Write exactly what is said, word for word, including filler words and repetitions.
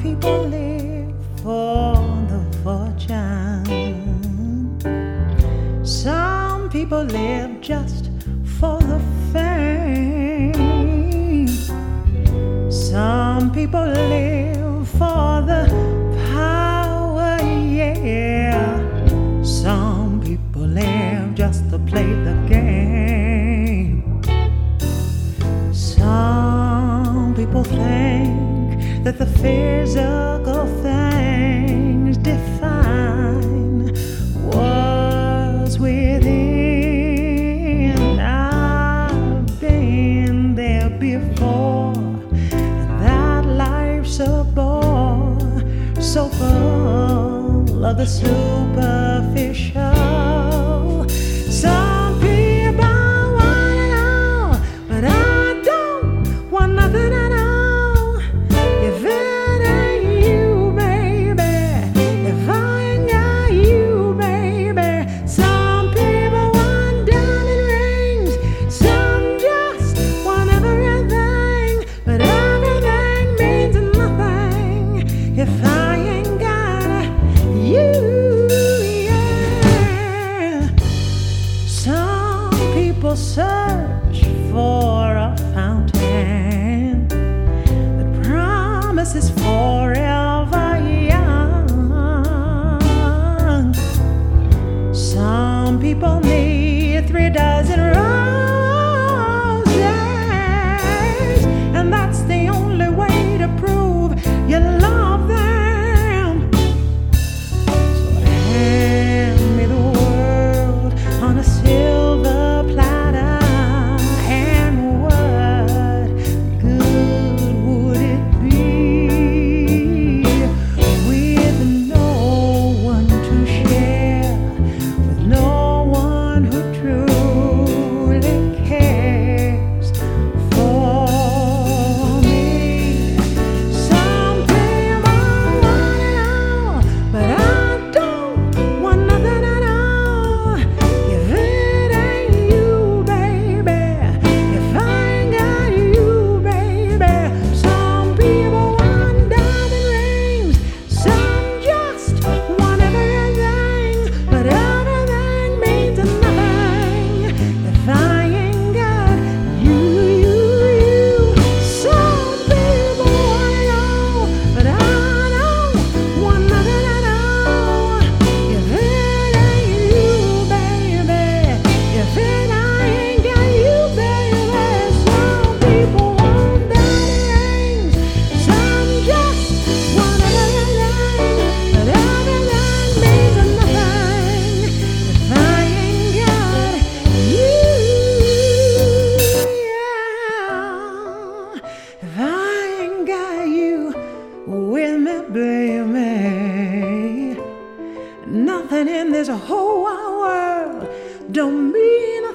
people live for the fortune. Some people live just for the fame. Some people live for the power, yeah. Some people live just to play the game. Some people think that the physical things define what's within. I've been there before, and that life's a bore, so full of the superficial. Some people wanna know, but I don't want nothing at all. If it ain't you, baby, if I ain't got you, baby. Some people want diamond rings, some just want everything, but everything means nothing if I ain't got you. Yeah. Some people search for a fountain that promises forever young. Some people need three dozen roses, and that's the only way to prove you love them. So hand me the world on a silver platter, and what good would it be with no one to share, with no one who truly cares for me? Some people want it all, but I don't want nothing at all. If it ain't you, baby, if I ain't got you, baby. Some people want diamond rings, some just want everything, but everything means nothing if I ain't got you, you, you. Some people want it all, but I don't want nothing at all. If it ain't you, baby, if it I ain't got you, baby. Some people want diamond rings, some just want everything, but everything means nothing if I ain't got you. Yeah. If I ain't got you with me, baby, nothing in this whole wide world don't mean a